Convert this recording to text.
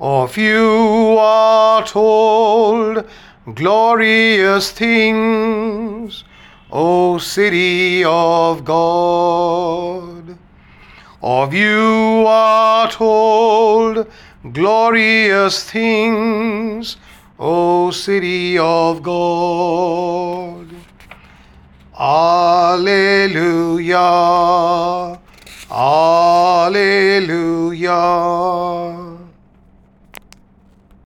Of you are told glorious things, O city of God. Of you are told glorious things, O city of God. Alleluia, alleluia.